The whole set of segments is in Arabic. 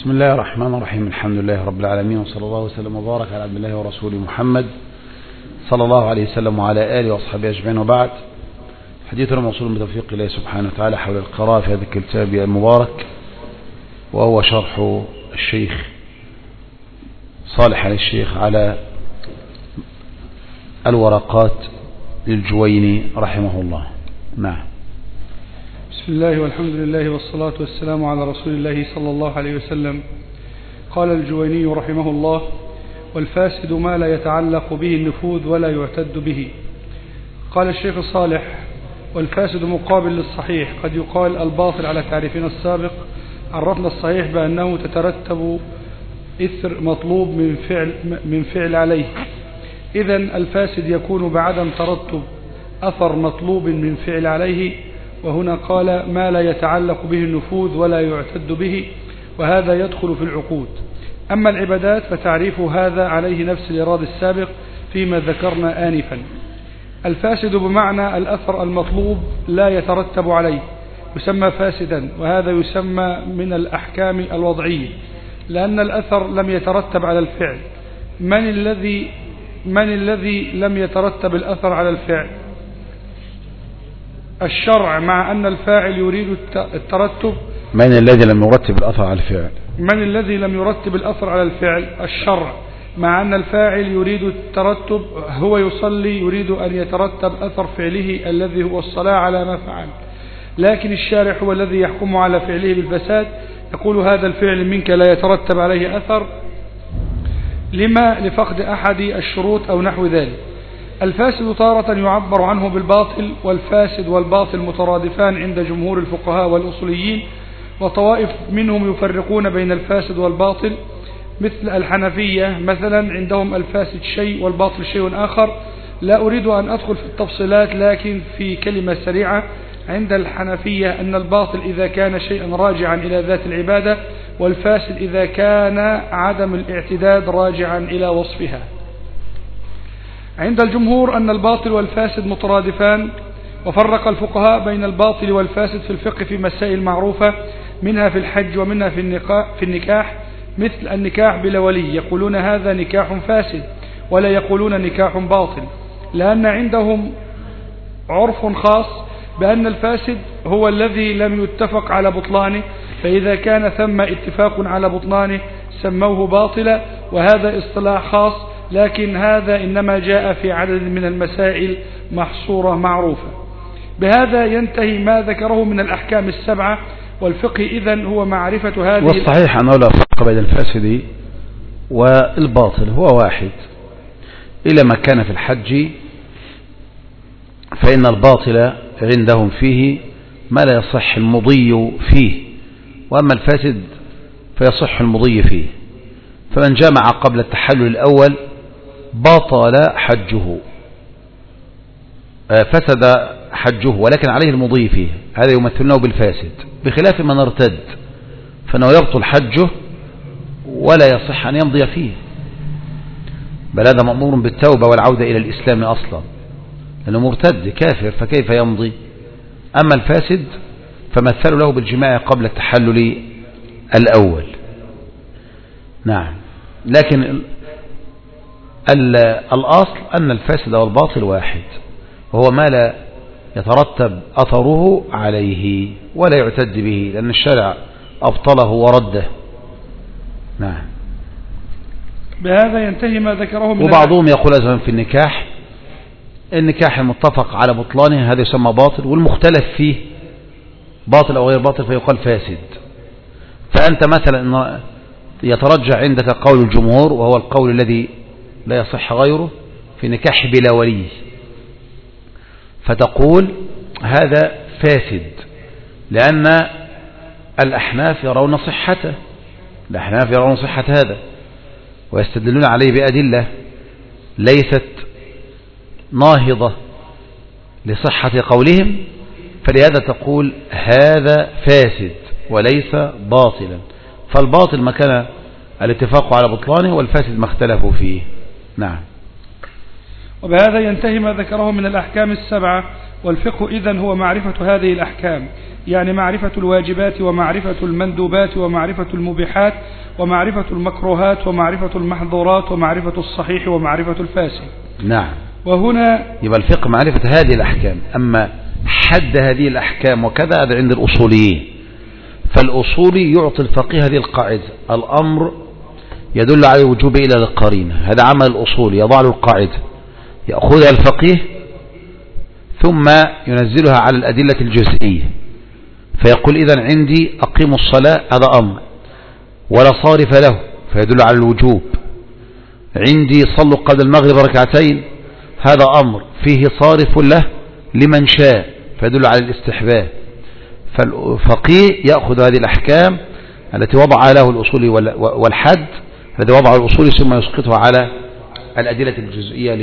بسم الله الرحمن الرحيم. الحمد لله رب العالمين، وصلى الله وسلم وبارك على عبد الله ورسوله محمد صلى الله عليه وسلم وعلى آله وأصحابه أجمعين، وبعد. حديثنا موصول بتوفيق الله سبحانه وتعالى حول القراءة في هذا الكتاب المبارك، وهو شرح الشيخ صالح آل الشيخ على الورقات للجويني رحمه الله. نعم. بسم الله والحمد لله والصلاة والسلام على رسول الله صلى الله عليه وسلم. قال الجويني رحمه الله: والفاسد ما لا يتعلق به النفوذ ولا يعتد به. قال الشيخ صالح: والفاسد مقابل للصحيح. قد يقال الباطل على تعريفنا السابق. عرفنا الصحيح بأنه تترتب إثر مطلوب من فعل عليه، إذن الفاسد يكون بعدم ترتب أثر مطلوب من فعل عليه. وهنا قال ما لا يتعلق به النفوذ ولا يعتد به، وهذا يدخل في العقود. أما العبادات فتعريف هذا عليه نفس الإرادة السابق فيما ذكرنا آنفا. الفاسد بمعنى الأثر المطلوب لا يترتب عليه يسمى فاسدا، وهذا يسمى من الأحكام الوضعية، لأن الأثر لم يترتب على الفعل. من الذي لم يترتب الأثر على الفعل؟ الشرع، مع أن الفاعل يريد الترتب. من الذي لم يرتب الأثر على الفعل؟ من الذي لم يرتب الأثر على الفعل؟ الشرع، مع أن الفاعل يريد الترتب. هو يصلي يريد أن يترتب أثر فعله الذي هو الصلاة على ما فعل، لكن الشارع هو الذي يحكم على فعله بالفساد، يقول هذا الفعل منك لا يترتب عليه أثر لما لفقد أحد الشروط أو نحو ذلك. الفاسد تارة يعبر عنه بالباطل، والفاسد والباطل مترادفان عند جمهور الفقهاء والأصوليين، وطوائف منهم يفرقون بين الفاسد والباطل، مثل الحنفية مثلا عندهم الفاسد شيء والباطل شيء آخر. لا أريد أن أدخل في التفصيلات، لكن في كلمة سريعة: عند الحنفية أن الباطل إذا كان شيئا راجعا إلى ذات العبادة، والفاسد إذا كان عدم الاعتداد راجعا إلى وصفها. عند الجمهور أن الباطل والفاسد مترادفان، وفرق الفقهاء بين الباطل والفاسد في الفقه في مسائل معروفة، منها في الحج ومنها في النكاح، مثل النكاح بلا ولي، يقولون هذا نكاح فاسد ولا يقولون نكاح باطل، لأن عندهم عرف خاص بأن الفاسد هو الذي لم يتفق على بطلانه، فإذا كان ثم اتفاق على بطلانه سموه باطلا، وهذا اصطلاح خاص، لكن هذا إنما جاء في عدد من المسائل محصورة معروفة. بهذا ينتهي ما ذكره من الأحكام السبعة. والفقه إذن هو معرفة هذه. والصحيح أنه لا فرق بين الفاسد والباطل، هو واحد. إلى ما كان في الحج فإن الباطل عندهم فيه ما لا يصح المضي فيه، وأما الفاسد فيصح المضي فيه. فمن جمع قبل التحلل الأول بطل حجه، فسد حجه، ولكن عليه المضي فيه، هذا يمثلنه بالفاسد، بخلاف من ارتد فإنه يبطل حجه ولا يصح أن يمضي فيه، بل هذا مأمور بالتوبة والعودة إلى الإسلام أصلا، لأنه مرتد كافر، فكيف يمضي؟ أما الفاسد فمثلوا له بالجماع قبل التحلل الأول. نعم. لكن الأصل أن الفاسد والباطل واحد، وهو ما لا يترتب أثره عليه ولا يعتد به، لأن الشرع أبطله ورده. نعم. بهذا ينتهي ما ذكره من. وبعضهم يقول أيضا في النكاح المتفق على بطلانه هذا يسمى باطل، والمختلف فيه باطل أو غير باطل فيقال فاسد. فأنت مثلا يترجح عندك قول الجمهور، وهو القول الذي لا يصح غيره، في نكاح بلا ولي، فتقول هذا فاسد، لأن الأحناف يرون صحته، الأحناف يرون صحة هذا ويستدلون عليه بأدلة ليست ناهضة لصحة قولهم، فلهذا تقول هذا فاسد وليس باطلا. فالباطل ما كان الاتفاق على بطلانه، والفاسد ما اختلفوا فيه. نعم. وبهذا ينتهي ما ذكره من الأحكام السبعة. والفقه إذن هو معرفة هذه الأحكام، يعني معرفة الواجبات ومعرفة المندوبات ومعرفة المبيحات ومعرفة المكروهات ومعرفة المحظورات ومعرفة الصحيح ومعرفة الفاسد. نعم. وهنا يبقى الفقه معرفة هذه الأحكام، أما حد هذه الأحكام وكذا هذا عند الأصوليين. فالأصولي يعطي الفقيه هذه القاعدة: الأمر يدل على الوجوب إلى القرينة. هذا عمل الأصول، يضع له القاعدة، يأخذها الفقيه ثم ينزلها على الأدلة الجزئية، فيقول إذن عندي أقيموا الصلاة، هذا أمر ولا صارف له فيدل على الوجوب. عندي صلوا قبل المغرب ركعتين، هذا أمر فيه صارف له لمن شاء فيدل على الاستحباب. فالفقيه يأخذ هذه الأحكام التي وضع له الأصول والحد الذي وضع الأصول ثم يسقطها على الأدلة الجزئية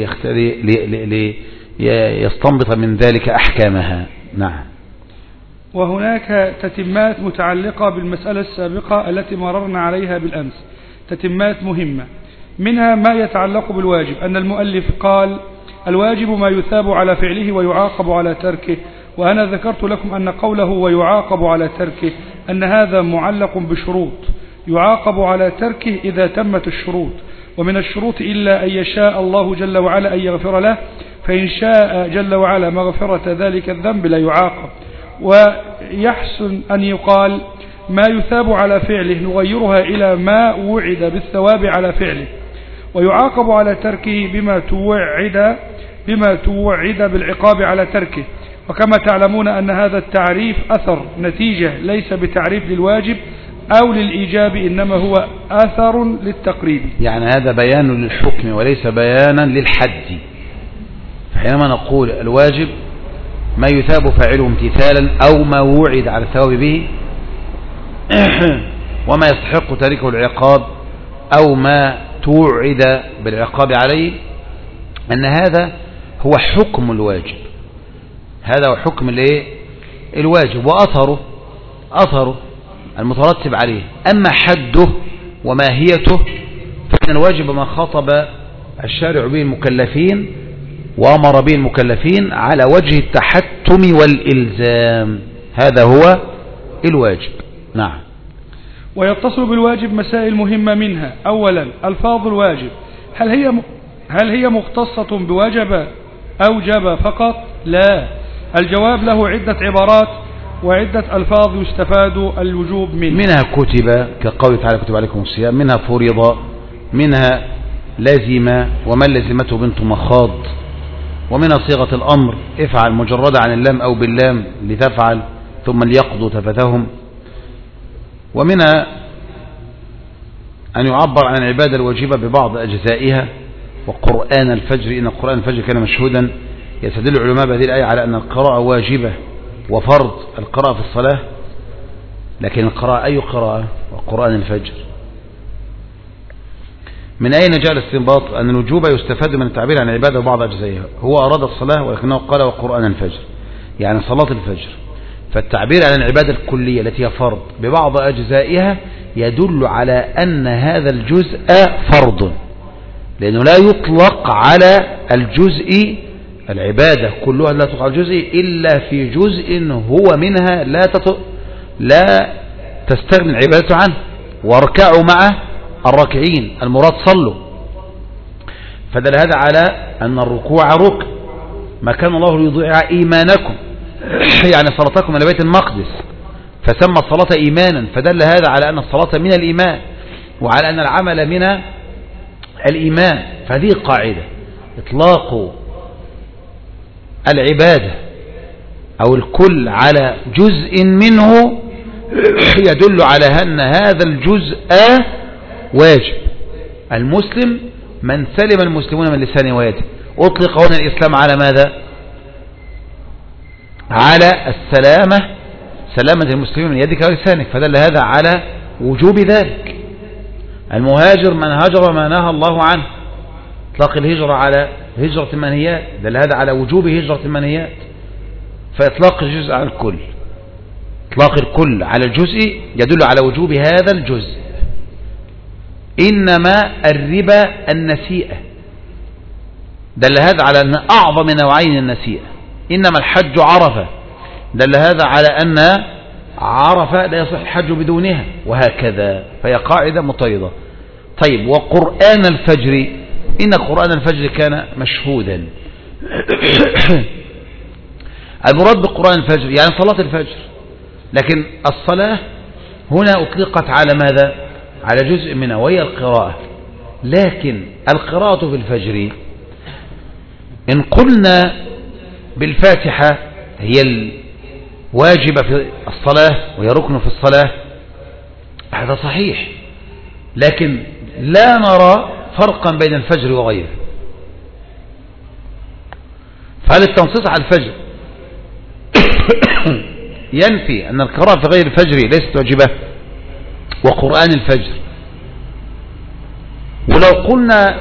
ليستنبط من ذلك أحكامها. نعم. وهناك تتمات متعلقة بالمسألة السابقة التي مررنا عليها بالأمس، تتمات مهمة، منها ما يتعلق بالواجب، أن المؤلف قال: الواجب ما يثاب على فعله ويعاقب على تركه. وأنا ذكرت لكم أن قوله ويعاقب على تركه أن هذا معلق بشروط، يعاقب على تركه إذا تمت الشروط، ومن الشروط إلا أن يشاء الله جل وعلا أن يغفر له، فإن شاء جل وعلا مغفرة ذلك الذنب لا يعاقب. ويحسن أن يقال ما يثاب على فعله نغيرها إلى ما وعد بالثواب على فعله، ويعاقب على تركه بما توعد بالعقاب على تركه. وكما تعلمون أن هذا التعريف أثر نتيجة، ليس بتعريف للواجب أو للإيجاب، إنما هو أثر للتقريب، يعني هذا بيان للحكم وليس بيانا للحد. فحينما نقول الواجب ما يثاب فاعله امتثالا أو ما وعد على الثواب به، وما يستحق تاركه العقاب أو ما توعد بالعقاب عليه، أن هذا هو حكم الواجب، هذا هو حكم الواجب وأثره المترتب عليه. أما حده وماهيته فإن الواجب ما خاطب الشارع به المكلفين وأمر به المكلفين على وجه التحتم والإلزام، هذا هو الواجب. نعم. ويتصل بالواجب مسائل مهمة، منها أولا ألفاظ الواجب، هل هي مختصة بوجب أوجب فقط؟ لا، الجواب له عدة عبارات وعدة ألفاظ يستفاد الوجوب منها كتب كقول تعالى كتب عليكم الصيام، منها فرض، منها لزم ومن لزمته بنت مخاض، ومنها صيغة الأمر افعل مجرد عن اللام أو باللام لتفعل ثم ليقضوا تفثهم، ومنها أن يعبر عن العبادة الواجبة ببعض أجزائها. وقرآن الفجر إن قرآن الفجر كان مشهودا، يستدل العلماء بهذه الآية على أن القراءة واجبة وفرض القراءة في الصلاة. لكن القراءة أي قراءة؟ وقرآن الفجر. من أين جاء الاستنباط أن الوجوب يستفاد من التعبير عن العبادة وبعض أجزائها؟ هو أراد الصلاة ولكنه قال وقرآن الفجر، يعني صلاة الفجر. فالتعبير عن العبادة الكلية التي هي فرض ببعض أجزائها يدل على أن هذا الجزء فرض، لأنه لا يطلق على الجزء، العبادة كلها لا تطلق على الجزء إلا في جزء هو منها لا تستغني العبادة عنه. واركعوا مع الراكعين، المراد صلوا. فدل هذا على أن الركوع ركن، ما كان الله ليضيع إيمانكم، يعني صلاتكم إلى بيت المقدس، فسمى الصلاة إيمانا، فدل هذا على أن الصلاة من الإيمان وعلى أن العمل من الإيمان. فهذه قاعدة، إطلاق العبادة أو الكل على جزء منه يدل على أن هذا الجزء واجب. المسلم من سلم المسلمون من لسانه ويده. أطلق هنا الإسلام على ماذا؟ على السلامة، سلامة المسلمين من يدك ولسانك، فدل هذا على وجوب ذلك. المهاجر من هجر ما نهى الله عنه، اطلاق الهجرة على هجرة المنهيات دل هذا على وجوب هجرة المنهيات. فإطلاق الجزء على الكل، إطلاق الكل على الجزء يدل على وجوب هذا الجزء. إنما الربا النسيئة، دل هذا على أن أعظم نوعين النسيئة، إنما الحج عرفة، دل هذا على أن عرفة لا يصح الحج بدونها، وهكذا، فهي قاعدة مطيدة. طيب، وقرآن الفجر، إن قرآن الفجر كان مشهودا. المراد بقرآن الفجر يعني صلاة الفجر، لكن الصلاة هنا أطلقت على ماذا؟ على جزء منها وهي القراءة. لكن القراءة في الفجر إن قلنا بالفاتحة هي الواجبة في الصلاة وهي ركن في الصلاة، هذا صحيح، لكن لا نرى فرقا بين الفجر وغيره. فهل التنصيص على الفجر ينفي أن القراءة في غير الفجر ليست واجبة؟ وقرآن الفجر، ولو قلنا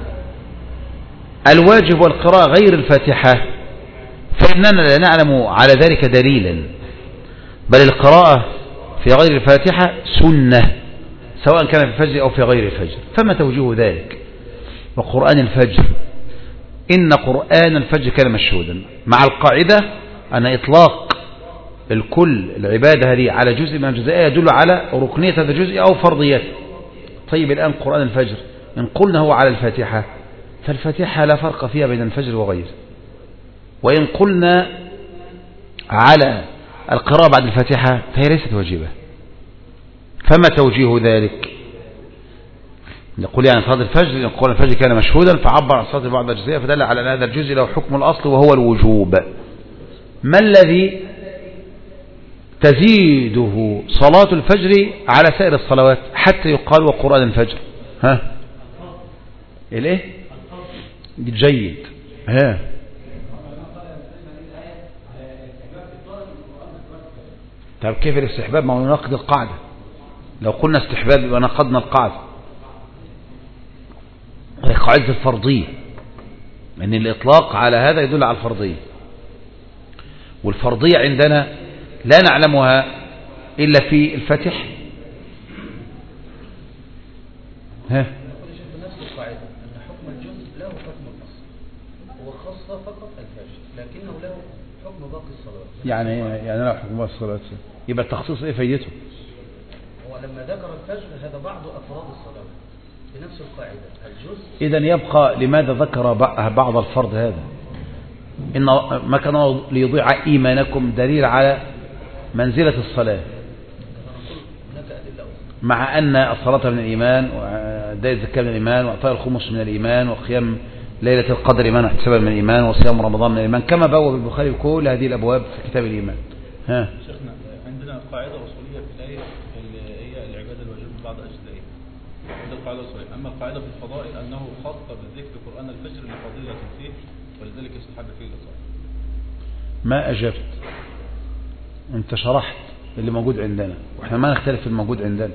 الواجب والقراءة غير الفاتحة فإننا لا نعلم على ذلك دليلا، بل القراءة في غير الفاتحة سنة سواء كان في الفجر أو في غير الفجر. فما توجيه ذلك؟ وقرآن الفجر، إن قرآن الفجر كان مشهودا، مع القاعدة أن إطلاق الكل العبادة هذه على جزء من الجزئية يدل على ركنية هذا الجزء أو فرضيته. طيب، الآن قرآن الفجر إن قلنا هو على الفاتحة فالفاتحة لا فرق فيها بين الفجر وغيره، وإن قلنا على القراءة بعد الفاتحة فهي ليست واجبة. فما توجيه ذلك؟ نقول يعني صلاة الفجر، يقول الفجر كان مشهودا فعبر عن صلاة بعض الجزئية فدل على أن هذا الجزء له حكم الأصل وهو الوجوب. ما الذي تزيده صلاة الفجر على سائر الصلوات حتى يقال وقرآن الفجر؟ ها الايه؟ جيد. ها طب كيف الاستحباب؟ ما هو يناقض القاعدة. لو قلنا استحباب يبقى نقضنا القاعدة، هي قاعدة الفرضية، لأن الإطلاق على هذا يدل على الفرضية، والفرضية عندنا لا نعلمها إلا في الفاتحة. ها نفس القاعدة أن حكم الجزء له حكم الأصل، هو خاص فقط الفجر لكنه له حكم باقي الصلوات. يعني له حكم باقي الصلوات، يبقى التخصيص إيه فايدته؟ هو لما ذكر الفجر هذا بعض أفراد الصلوات بنفس القاعدة الجزء. إذن يبقى لماذا ذكر بعض الفرض هذا؟ إن ما كان ليضيع إيمانكم دليل على منزلة الصلاة، مع أن الصلاة من الإيمان وأداء الزكاة من الإيمان وإعطاء الخمس من الإيمان وقيام ليلة القدر إيمان واحتسابا من الإيمان وصيام رمضان من الإيمان، كما بوب البخاري كل هذه الأبواب في كتاب الإيمان. ها شيخنا، عندنا قاعدة أصولية في الآية اللي هي العبادة الواجبة بعد أجزائها، هذه القاعدة الأصولية. أما القاعدة في الفضائل أنه خاص بالذكر قرآن الفجر لفضيلة فيه ولذلك يستحب فيه الإطلاق. ما أجبت، أنت شرحت اللي موجود عندنا وإحنا ما نختلف في الموجود عندنا،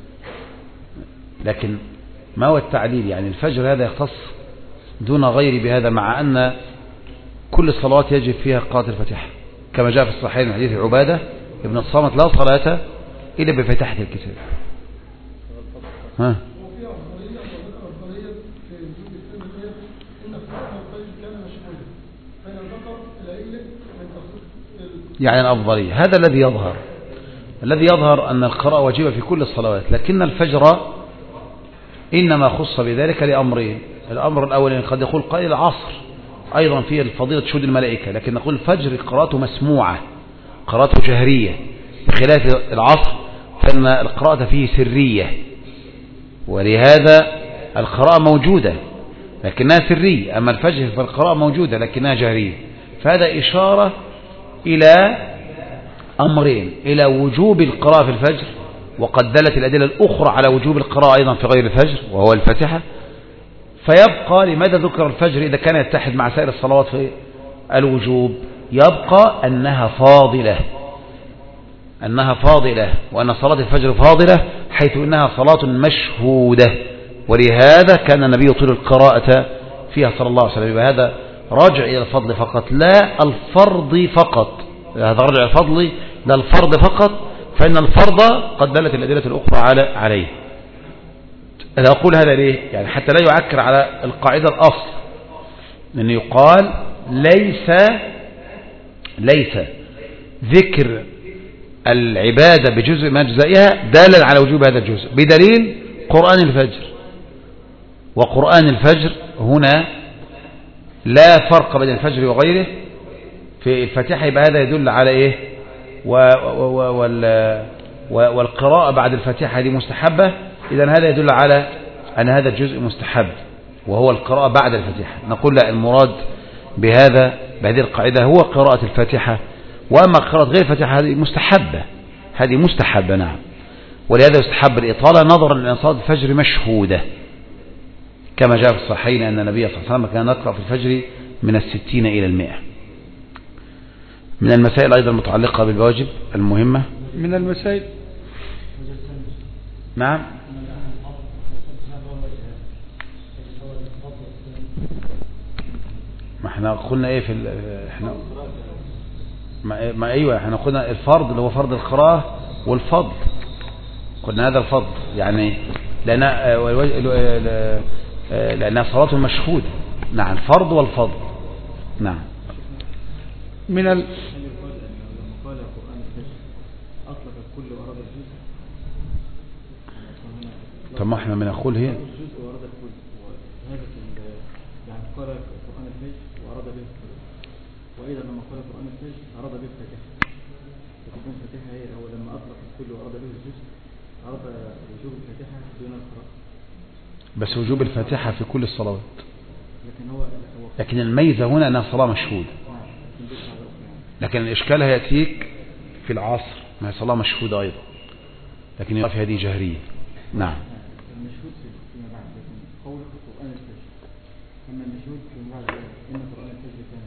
لكن ما هو التعليل؟ يعني الفجر هذا يختص دون غير بهذا، مع أن كل الصلوات يجب فيها قراءة الفاتحة كما جاء في الصحيحين من حديث عبادة ابن الصامت لا صلاة إلا بفتحة الكتاب. ها يعني الأفضلية، هذا الذي يظهر أن القراءة واجبة في كل الصلوات، لكن الفجر إنما خص بذلك لأمرين. الأمر الأول قد يقول قائل العصر أيضا فيه الفضيلة شهود الملائكة، لكن نقول الفجر قراءته مسموعة، قراءته جهرية، بخلاف العصر فإن القراءة فيه سرية، ولهذا القراءة موجودة لكنها سرية، أما الفجر فالقراءة موجودة لكنها جهرية. فهذا إشارة إلى أمرين، إلى وجوب القراءة في الفجر، وقد دلت الأدلة الأخرى على وجوب القراءة أيضا في غير الفجر وهو الفاتحة. فيبقى لماذا ذكر الفجر إذا كان يتحد مع سائر الصلوات في الوجوب؟ يبقى أنها فاضلة وأن صلاة الفجر فاضلة حيث إنها صلاة مشهودة، ولهذا كان النبي يطيل القراءة فيها صلى الله عليه وسلم. هذا راجع إلى الفضل فقط لا الفرض فقط، هذا راجع إلى الفضل لا الفرض فقط، فإن الفرض قد دلت الأدلة الأخرى عليه. أنا أقول هذا ليه؟ يعني حتى لا يعكر على القاعدة الأصل، لأن يقال ليس ليس ذكر العبادة بجزء من أجزائها دالا على وجوب هذا الجزء بدليل قرآن الفجر. وقرآن الفجر هنا لا فرق بين الفجر وغيره في الفاتحة، يبقى هذا يدل على إيه؟ والقراءة بعد الفاتحة دي مستحبة، إذن هذا يدل على أن هذا الجزء مستحب وهو القراءة بعد الفاتحة. نقول لا، المراد بهذه القاعدة هو قراءة الفاتحة، وأما قراءة غير الفاتحة هذه مستحبة نعم. ولهذا يستحب الإطالة نظرا لأن صلاة الفجر مشهودة كما جاء في الصحيحين أن النبي صلى الله عليه وسلم كان يقرأ في الفجر من 60 إلى 100. من المسائل أيضا المتعلقة بالواجب المهمة من المسائل نعم ما احنا قلنا ايه احنا ما ايوه احنا قلنا الفرض اللي هو فرض القراءة والفضل، قلنا هذا الفضل يعني لأنها صلاة مشهودة. نعم الفرض والفضل. نعم من قال القرآن الفجر أطلق الكل وأراد الجزء. طب ما احنا بنقول هي الجزء وأراد الكل، وهذا يعني قال القرآن الفجر وأراد به الكل، وأيضا لما قال القرآن الفجر أراد به الفاتحة، فتكون الفاتحة هي أو لما أطلق الكل وأراد به الجزء أراد وجوب الفاتحة دون القراءة. بس وجوب الفاتحة في كل الصلوات، لكن الميزة هنا أنها صلاة مشهودة. لكن الإشكال هيأتيك في العصر ما هي صلاة مشهودة أيضا، لكن يبقى في هذه جهرية. نعم المشهود فيما بعد، لكن قول القرآن الفجر أما المشهود فيما بعد إن القرآن الفجر كان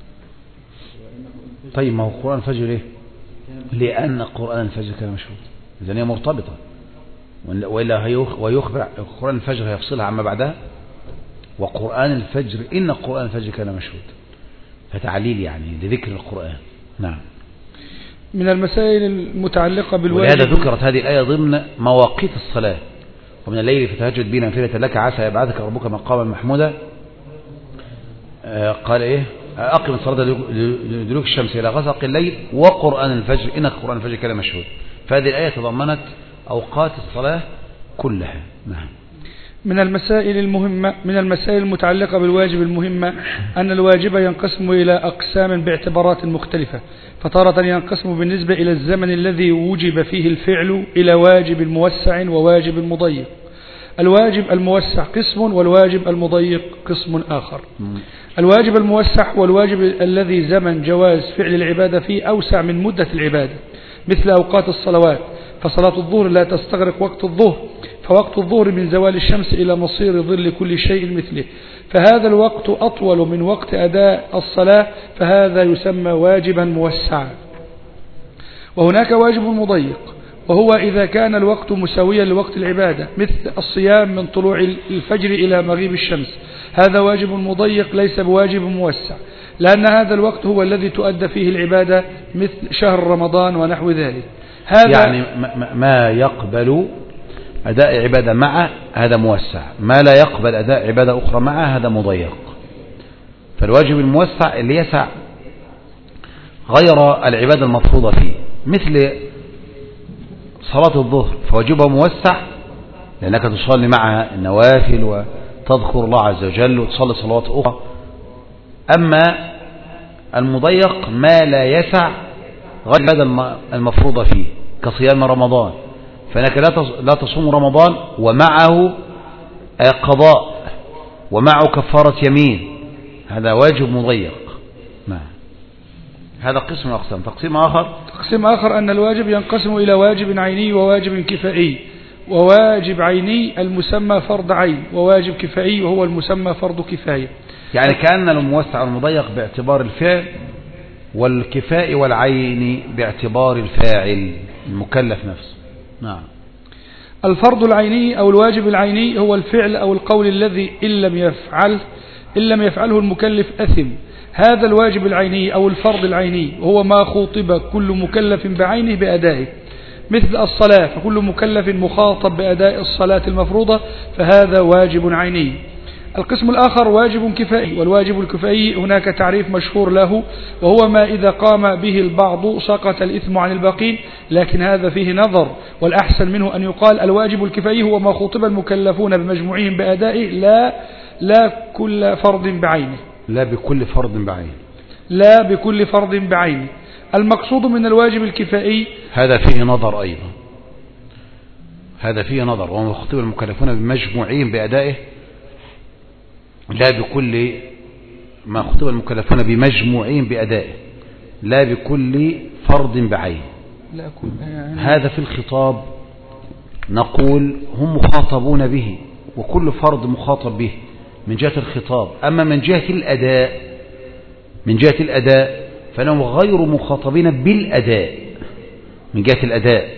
طيب ما هو قرآن الفجر ليه؟ لأن قرآن الفجر كان مشهود، إذن هي مرتبطة، وإلا ويخبر قرآن الفجر هيفصلها عما بعدها. وقرآن الفجر إن قرآن الفجر كان مشهود، فتعليل يعني لذكر القرآن. نعم من المسائل المتعلقة بالواجب. ولهذا ذكرت هذه الآية ضمن مواقيت الصلاة، ومن الليل فتهجد به نافلة لك عسى يبعثك ربك مقاما محمودا. قال إيه؟ أقم الصلاة لدلوك الشمس إلى غسق الليل وقرآن الفجر إن قرآن الفجر كان مشهود. فهذه الآية تضمنت أوقات الصلاة كلها. نعم من المسائل المهمة، من المسائل المتعلقة بالواجب المهمة أن الواجب ينقسم إلى أقسام باعتبارات مختلفة، فتارة ينقسم بالنسبة إلى الزمن الذي وجب فيه الفعل إلى واجب موسع وواجب مضيق. الواجب الموسع قسم والواجب المضيق قسم آخر. الواجب الموسع والواجب الذي زمن جواز فعل العبادة فيه أوسع من مدة العبادة، مثل أوقات الصلوات، فصلاة الظهر لا تستغرق وقت الظهر، فوقت الظهر من زوال الشمس إلى مصير ظل كل شيء مثله، فهذا الوقت أطول من وقت أداء الصلاة، فهذا يسمى واجبا موسعا. وهناك واجب مضيق، وهو إذا كان الوقت مساويا لوقت العبادة، مثل الصيام من طلوع الفجر إلى مغيب الشمس، هذا واجب مضيق ليس بواجب موسع، لأن هذا الوقت هو الذي تؤدى فيه العبادة، مثل شهر رمضان ونحو ذلك. هذا يعني ما يقبل أداء عبادة معه هذا موسع، ما لا يقبل أداء عبادة أخرى معه هذا مضيق. فالواجب الموسع اللي يسع غير العبادة المفروضة فيه، مثل صلاة الظهر فواجبها موسع لأنك تصلي معها النوافل وتذكر الله عز وجل وتصلي صلوات أخرى. أما المضيق ما لا يسع غير العبادة المفروضة فيه كصيام رمضان، فإنك لا تصوم رمضان ومعه قضاء ومعه كفارة يمين، هذا واجب مضيق. هذا قسم أقسام. تقسيم آخر أن الواجب ينقسم إلى واجب عيني وواجب كفائي. وواجب عيني المسمى فرض عين، وواجب كفائي وهو المسمى فرض كفاية. يعني كأن الموسع والمضيق باعتبار الفعل، والكفاء والعين باعتبار الفاعل المكلف نفسه. نعم. الفرض العيني أو الواجب العيني هو الفعل أو القول الذي إن لم يفعله المكلف أثم. هذا الواجب العيني أو الفرض العيني هو ما خوطب كل مكلف بعينه بأدائه، مثل الصلاة، فكل مكلف مخاطب بأداء الصلاة المفروضة، فهذا واجب عيني. القسم الآخر واجب كفائي، والواجب الكفائي هناك تعريف مشهور له، وهو ما إذا قام به البعض سقط الإثم عن الباقين، لكن هذا فيه نظر، والأحسن منه أن يقال الواجب الكفائي هو ما خطب المكلفون بمجموعهم بأدائه لا كل فرد بعينه. لا بكل فرد بعينه. لا بكل فرد بعينه. المقصود من الواجب الكفائي هذا فيه نظر أيضا، هذا فيه نظر، وما خطب المكلفون بمجموعهم بأدائه لا بكل ما خطب المكلفون بمجموعهم بأدائه لا بكل فرد بعينه. هذا في الخطاب نقول هم مخاطبون به، وكل فرد مخاطب به من جهة الخطاب. أما من جهة الأداء فإنهم غير مخاطبين بالأداء من جهة الأداء.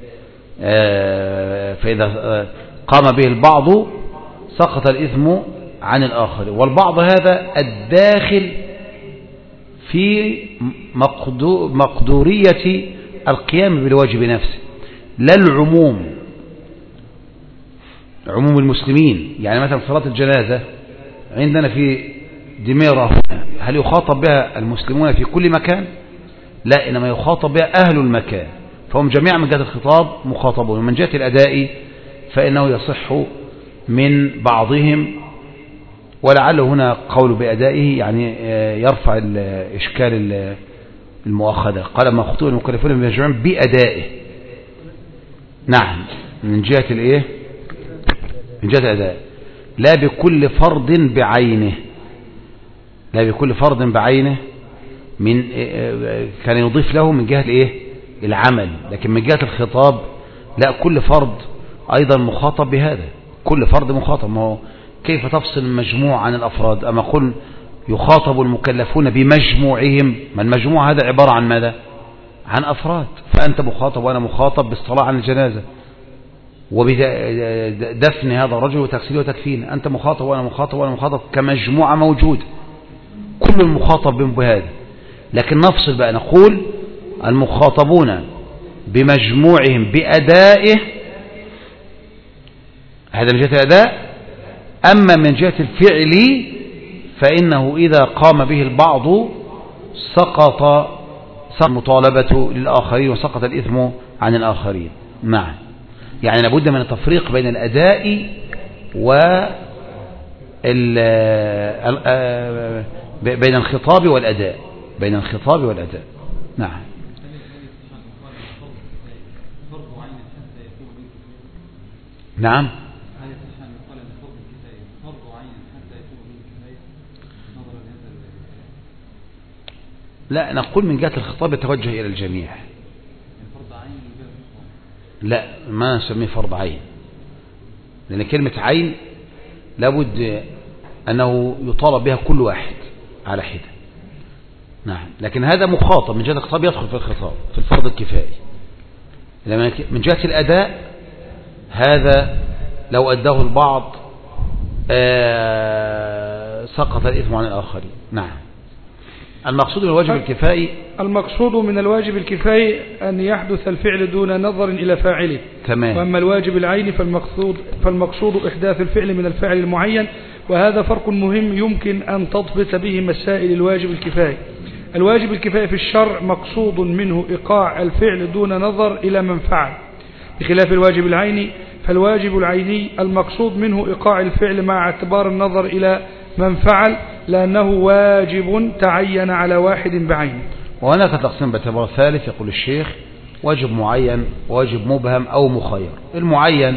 فإذا قام به البعض سقط الإثم عن الآخر، والبعض هذا الداخل في مقدورية القيام بالواجب نفسه، لا العموم، عموم المسلمين. يعني مثلا صلاة الجنازة عندنا في دميرة هل يخاطب بها المسلمون في كل مكان؟ لا، إنما يخاطب بها أهل المكان، فهم جميعا من جهة الخطاب مخاطبون. ومن جهة الأداء فإنه يصح من بعضهم، ولعل هنا قول بأدائه يعني يرفع الإشكال المؤاخذة. قال ما خطوة المكلفون بمجموعهم بأدائه. نعم، من جهة الإيه؟ من جهة الأداء، لا بكل فرد بعينه، لا بكل فرد بعينه. من كان يضيف له من جهة الإيه؟ العمل، لكن من جهة الخطاب لا، كل فرد أيضا مخاطب بهذا، كل فرد مخاطب. ما هو كيف تفصل المجموع عن الأفراد؟ أما قل يخاطب المكلفون بمجموعهم، ما المجموع هذا عبارة عن ماذا؟ عن أفراد. فأنت مخاطب وأنا مخاطب بالصلاة عن الجنازة وبدفن هذا الرجل وتغسيله وتكفينه، أنت مخاطب وأنا مخاطب وأنا مخاطب كمجموعة موجود، كل المخاطب بهذا. لكن نفصل بقى نقول المخاطبون بمجموعهم بأدائه، هذا من جهة الأداء. أما من جهة الفعل فإنه إذا قام به البعض سقط المطالبة للآخرين وسقط الإثم عن الآخرين. نعم، يعني لابد من التفريق بين الأداء بين الخطاب والأداء، بين الخطاب والأداء. نعم. نعم، لا نقول من جهة الخطاب يتوجه إلى الجميع، لا ما نسميه فرض عين، لأن كلمة عين لابد أنه يطالب بها كل واحد على حدة. نعم، لكن هذا مخاطب من جهة الخطاب يدخل في الخطاب في الفرض الكفائي. من جهة الأداء هذا لو أداه البعض سقط الإثم عن الآخرين. نعم. المقصود من الواجب الكفائي، المقصود من الواجب الكفائي أن يحدث الفعل دون نظر إلى فاعله. تمام. وأما الواجب العيني فالمقصود إحداث الفعل من الفاعل المعين، وهذا فرق مهم يمكن أن تضبط به مسائل الواجب الكفائي. الواجب الكفائي في الشرع مقصود منه إيقاع الفعل دون نظر إلى من فعل، بخلاف الواجب العيني، فالواجب العيني المقصود منه إيقاع الفعل مع اعتبار النظر إلى من فعل، لأنه واجب تعين على واحد بعينه. وهناك تقسيم باعتبار ثالث يقول الشيخ: واجب معين، واجب مبهم أو مخير. المعين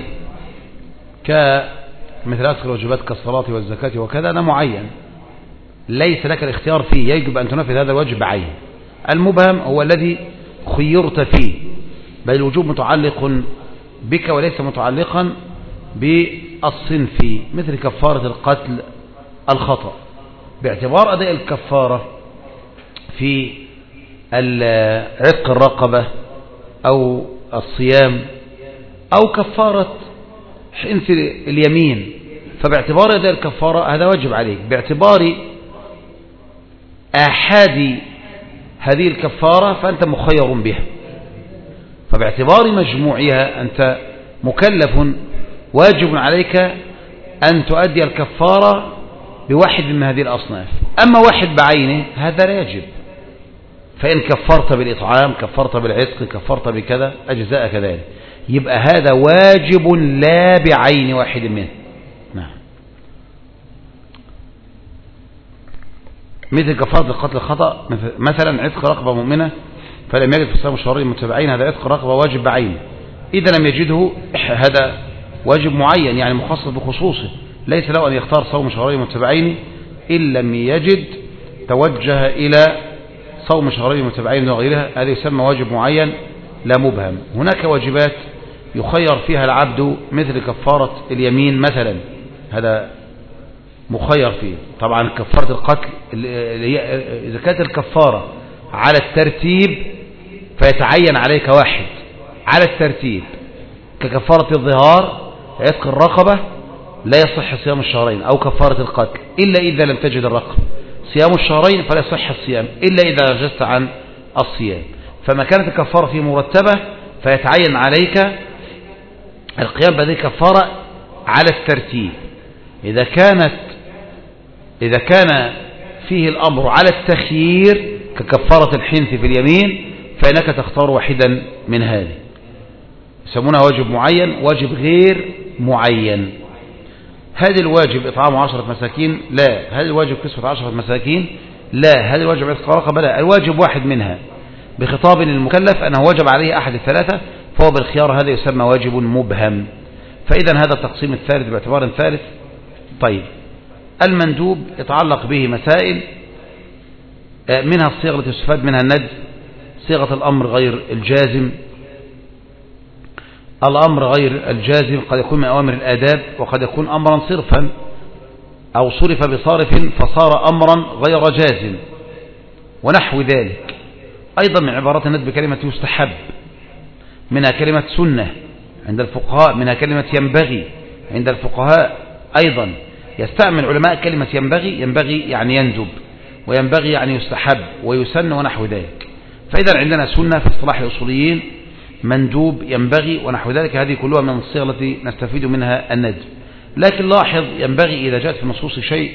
كمثل أدخل الواجبات كالصلاة والزكاة وكذا، أنا معين ليس لك الاختيار فيه، يجب أن تنفذ هذا الواجب بعين. المبهم هو الذي خيرت فيه، بل الوجوب متعلق بك وليس متعلقا بالصنف، مثل كفارة القتل الخطأ، باعتبار أداء الكفارة في عتق الرقبة أو الصيام أو كفارة حنث اليمين، فباعتبار أداء الكفارة هذا واجب عليك. باعتبار آحاد هذه الكفارة فأنت مخير بها، فباعتبار مجموعها أنت مكلف، واجب عليك أن تؤدي الكفارة بواحد من هذه الأصناف. أما واحد بعينه هذا لا يجب، فإن كفرت بالإطعام، كفرت بالعتق، كفرت بكذا، أجزاء كذلك، يبقى هذا واجب لا بعين واحد منه. نعم. مثل كفارة القتل الخطأ، مثلا عتق رقبة مؤمنة فلم يجد في الصيام الشهرين المتتابعين، هذا عتق رقبة واجب بعينه. إذا لم يجده هذا واجب معين، يعني مخصص بخصوصه، ليس له أن يختار صوم شهرين متتابعين. إن لم يجد توجه إلى صوم شهرين متتابعين وغيرها، هذا يسمى واجب معين لا مبهم. هناك واجبات يخير فيها العبد مثل كفارة اليمين مثلا، هذا مخير فيه. طبعا كفارة القتل إذا كانت الكفارة على الترتيب فيتعين عليك واحد على الترتيب، ككفارة الظهار عتق الرقبة لا يصح صيام الشهرين، أو كفارة القتل إلا إذا لم تجد الرقبة. صيام الشهرين فلا يصح الصيام إلا إذا عجزت عن الصيام. فما كانت الكفارة فيه مرتبة فيتعين عليك القيام بهذه الكفارة على الترتيب. إذا كان فيه الأمر على التخيير ككفارة الحنث في اليمين فإنك تختار واحدا من هذه، يسمونها واجب معين، واجب غير معين. هذا الواجب إطعام 10 مساكين؟ لا. هذا الواجب كسوة 10 مساكين؟ لا. هذا الواجب عتق رقبة؟ لا. الواجب واحد منها بخطاب المكلف أنه وجب عليه أحد الثلاثة، فهو بالخيار، هذا يسمى واجب مبهم. فإذا هذا التقسيم الثالث باعتبار ثالث. طيب، المندوب يتعلق به مسائل، منها الصيغة التي تستفاد منها الندب، صيغة الأمر غير الجازم. الأمر غير الجازم قد يكون من أوامر الآداب، وقد يكون أمرا صرفا، أو صرف بصارف فصار أمرا غير جازم ونحو ذلك. أيضا من عبارات الندب كلمة يستحب، منها كلمة سنة عند الفقهاء، منها كلمة ينبغي عند الفقهاء. أيضا يستعمل علماء كلمة ينبغي يعني يندب، وينبغي يعني يستحب ويسن ونحو ذلك. فإذا عندنا سنة في اصطلاح الأصوليين، مندوب، ينبغي ونحو ذلك، هذه كلها من الصيغ التي نستفيد منها الندب. لكن لاحظ، ينبغي إذا جاءت في النصوص شيء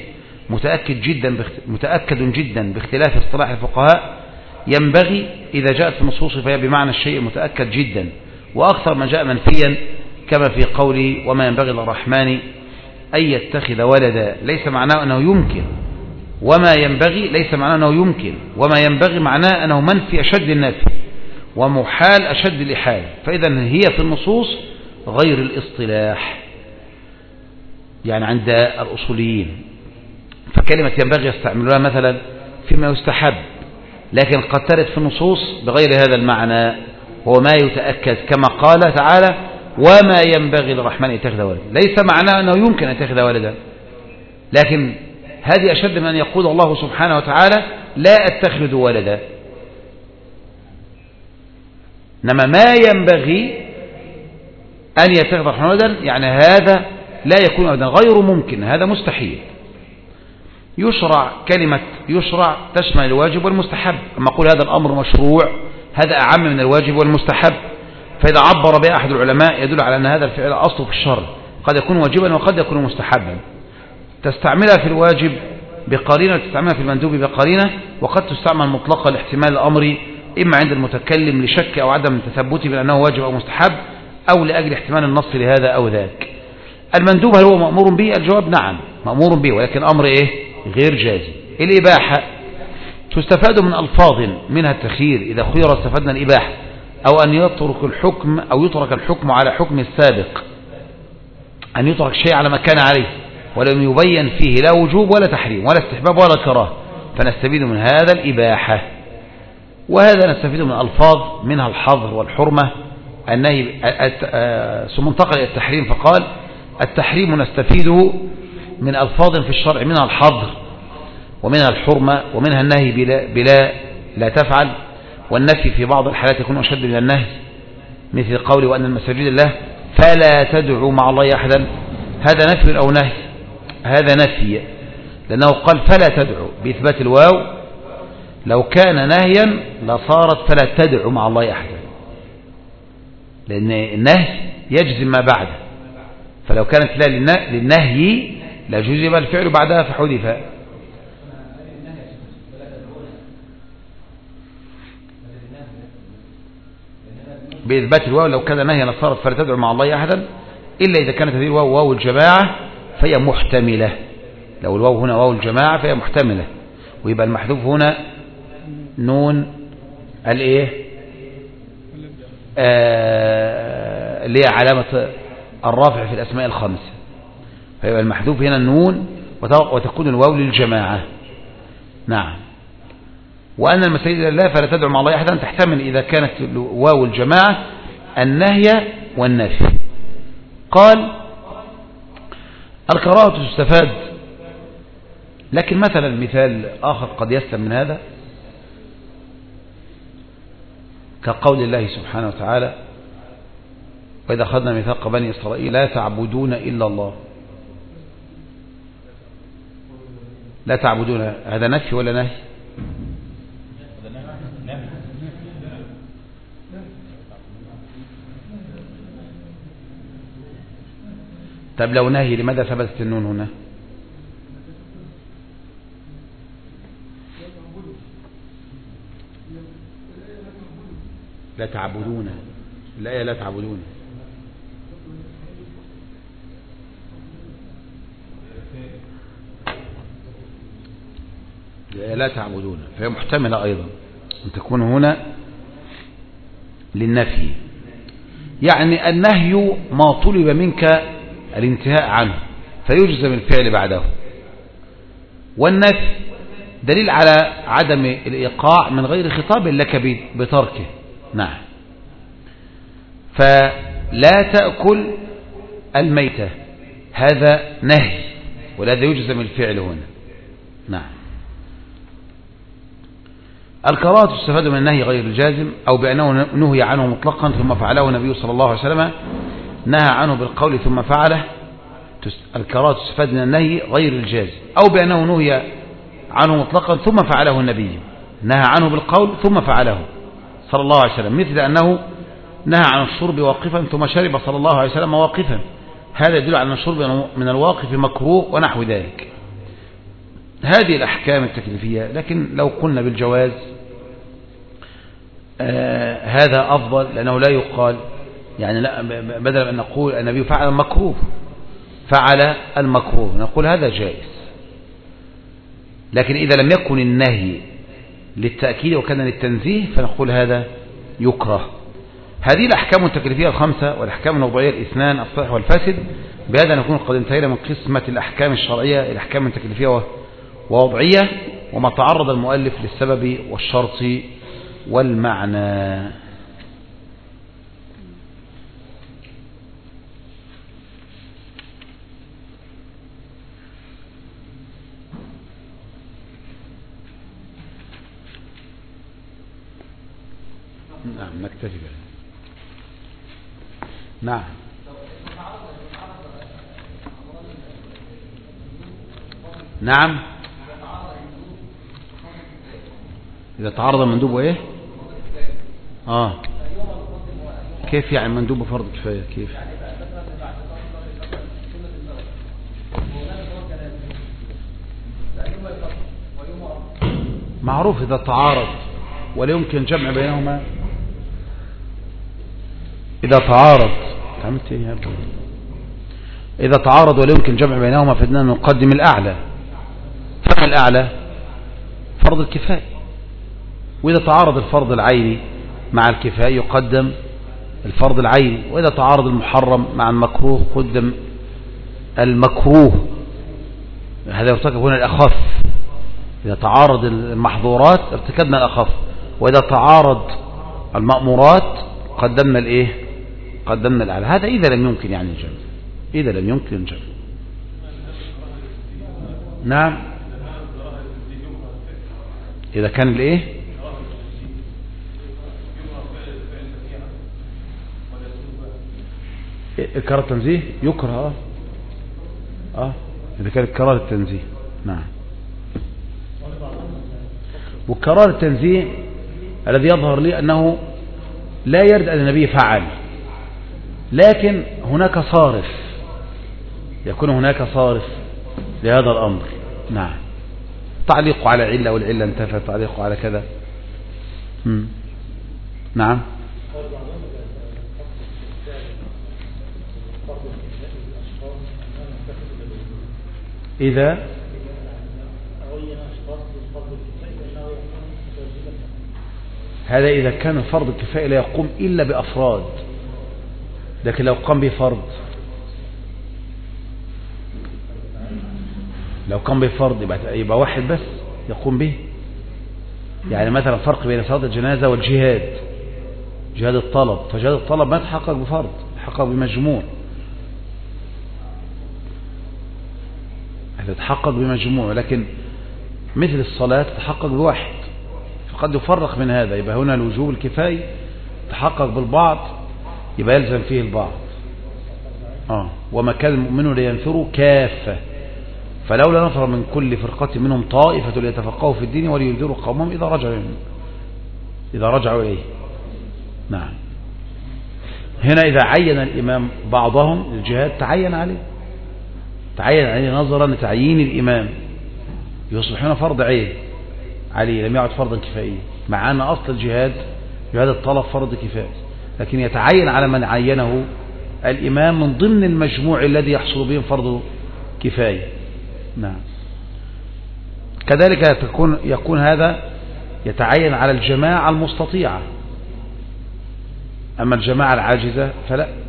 متأكد جدا باختلاف اصطلاح الفقهاء، ينبغي إذا جاءت في النصوص فهي بمعنى الشيء متأكد جدا، وأكثر ما جاء منفيا كما في قولي وما ينبغي للرحمن أن يتخذ ولدا، ليس معناه أنه يمكن، وما ينبغي ليس معناه أنه يمكن، وما ينبغي معناه أنه منفي أشد النفي ومحال أشد الإحال. فإذا هي في النصوص غير الاصطلاح يعني عند الأصوليين. فكلمة ينبغي يستعملونها مثلا فيما يستحب، لكن قد ترد في النصوص بغير هذا المعنى، هو ما يتأكد، كما قال تعالى وما ينبغي للرحمن أن يتخذ ولدا، ليس معناه أنه يمكن أن يتخذ ولدا، لكن هذه أشد من أن يقول الله سبحانه وتعالى لا أتخذ ولدا. إنما ما ينبغي أن يتخذ الرحمن ولدا يعني هذا لا يكون أبدا، غير ممكن، هذا مستحيل. يشرع، كلمة يشرع تشمل الواجب والمستحب. أما أقول هذا الأمر مشروع، هذا أعم من الواجب والمستحب. فإذا عبر به أحد العلماء يدل على أن هذا الفعل أصله في الشرع، قد يكون واجبا وقد يكون مستحبا. تستعملها في الواجب بقرينة وتستعملها في المندوب بقرينة، وقد تستعمل مطلقة لاحتمال الأمر، إما عند المتكلم لشك أو عدم تثبته بأنه واجب أو مستحب، أو لأجل احتمال النص لهذا أو ذاك. المندوب هل هو مأمور به؟ الجواب نعم مأمور به، ولكن أمر غير جازم. الإباحة تستفاد من ألفاظ، منها التخيير، إذا خير استفدنا الإباحة، أو أن يترك الحكم أو يترك الحكم على حكم السابق، أن يترك شيء على ما كان عليه ولم يبين فيه لا وجوب ولا تحريم ولا استحباب ولا كراهة، فنستفيد من هذا الإباحة. وهذا نستفيد من ألفاظ منها الحظر والحرمة، النهي، ثم انتقل إلى التحريم فقال التحريم نستفيده من ألفاظ في الشرع، منها الحظر ومنها الحرمة ومنها النهي بلا لا تفعل، والنفي في بعض الحالات يكون أشد من النهي، مثل قوله وأن المساجد لله فلا تدعوا مع الله أحدا، هذا نفي أو نهي؟ هذا نفي، لأنه قال فلا تدعوا بإثبات الواو، لو كان نهيا لصارت فلا تدعوا مع الله أحدا، لأن النهي يجزم ما بعده، فلو كانت لا للنهي لا جزم الفعل بعدها فحذف. بإثبات الواو لو كان نهيا لصارت فلا تدعو مع الله أحدا، إلا إذا كانت هذه الواو واو الجماعة فهي محتملة. لو الواو هنا واو الجماعة فهي محتملة، ويبقى المحذوف هنا نون الايه اللي هي علامة الرافع في الأسماء الخمسة، فيبقى المحذوف هنا النون وتكون الواو للجماعة. نعم. وأن المساجد لله فلا تدعو مع الله أحدا تحتمل إذا كانت واو الجماعة النهي والنفي. قال القراءة تستفاد، لكن مثلا مثال آخر قد يسلم من هذا كقول الله سبحانه وتعالى وإذا أخذنا ميثاق بني إسرائيل لا تعبدون إلا الله. لا تعبدون، هذا نفي ولا نهي؟ طب لو نهي لماذا ثبتت النون هنا؟ لا تعبدون، الآية لا تعبدون. الآية لا تعبدون فهي محتملة أيضا أن تكون هنا للنفي، يعني النهي ما طلب منك الانتهاء عنه فيجزم الفعل بعده، والنفي دليل على عدم الإيقاع من غير خطاب لك بتركه. نعم. فلا تأكل الميتة هذا نهي ولهذا يجزم الفعل هنا. نعم. الكراهة تستفاد من النهي غير الجازم أو بأنه نهي عنه مطلقا ثم فعله النبي صلى الله عليه وسلم، نهى عنه بالقول ثم فعله. الكراهة تستفاد من النهي غير الجازم أو بأنه نهي عنه مطلقا ثم فعله النبي، نهى عنه بالقول ثم فعله صلى الله عليه وسلم، مثل أنه نهى عن الشرب واقفا ثم شرب صلى الله عليه وسلم واقفا، هذا يدل على أن الشرب من الواقف مكروه ونحو ذلك. هذه الأحكام التكليفية. لكن لو قلنا بالجواز هذا أفضل، لأنه لا يقال يعني لا، بدل أن نقول النبي فعل المكروه فعل المكروه نقول هذا جائز. لكن إذا لم يكن النهي للتأكيد وكان للتنزيه فنقول هذا يكره. هذه الأحكام التكليفية الخمسة والأحكام الوضعية الاثنان الصحيح والفاسد. بهذا نكون قد انتهينا من قسمة الأحكام الشرعية الأحكام التكليفية ووضعية، وما تعرض المؤلف للسبب والشرط والمعنى. نعم نكتفي بها. نعم. نعم إذا تعارض المندوب وإيه كيف يعني مندوب فرض كفاية كيف؟ معروف إذا تعارض ولا يمكن جمع بينهما. إذا تعارض إذا تعارض ولا يمكن جمع بينهما فإننا نقدم الأعلى. فما الأعلى؟ فرض الكفاية. وإذا تعارض الفرض العيني مع الكفاية يقدم الفرض العيني، وإذا تعارض المحرم مع المكروه قدم المكروه. هذا يرتكب هنا الأخف. إذا تعارض المحظورات ارتكبنا الأخف، وإذا تعارض المأمورات قدمنا الإيه؟ قدمنا الأعلى. هذا إذا لم يمكن يعني الجمع، إذا لم يمكن الجمع. نعم. إذا كان الإيه؟ إكرار التنزيه يكره. إذا كان إكرار التنزيه. نعم. وكرار التنزيه الذي يظهر لي أنه لا يرد أن النبي فعل، لكن هناك صارف، يكون هناك صارف لهذا الأمر. نعم. تعليق على علة والعلة انتفى، تعليق على كذا. نعم. إذا هذا إذا كان فرض الكفاية لا يقوم إلا بأفراد، لكن لو قام بفرض، لو قام بفرض يبقى واحد بس يقوم به. يعني مثلا فرق بين صلاة الجنازة والجهاد، جهاد الطلب، فجهاد الطلب ما تحقق بفرض، تحقق بمجموع، تتحقق بمجموع، لكن مثل الصلاة تتحقق بواحد، فقد يفرق من هذا. يبقى هنا الوجوب الكفاية تحقق بالبعض، يبقى يلزم فيه البعض. وما كان المؤمنون لينفروا كافة، فلولا نفر من كل فرقة منهم طائفة ليتفقهوا في الدين ولينذروا قومهم إذا رجعوا إليه. نعم. هنا إذا عين الإمام بعضهم للجهاد تعين عليه نظرا لتعيين الإمام، يصبحون فرض عين عليه، لم يعد فرضا كفائيا، مع أن أصل الجهاد جهاد الطلب فرض كفاية، لكن يتعين على من عينه الإمام من ضمن المجموع الذي يحصل به فرض كفاية. نعم. كذلك يكون هذا يتعين على الجماعة المستطيعة، أما الجماعة العاجزة فلا.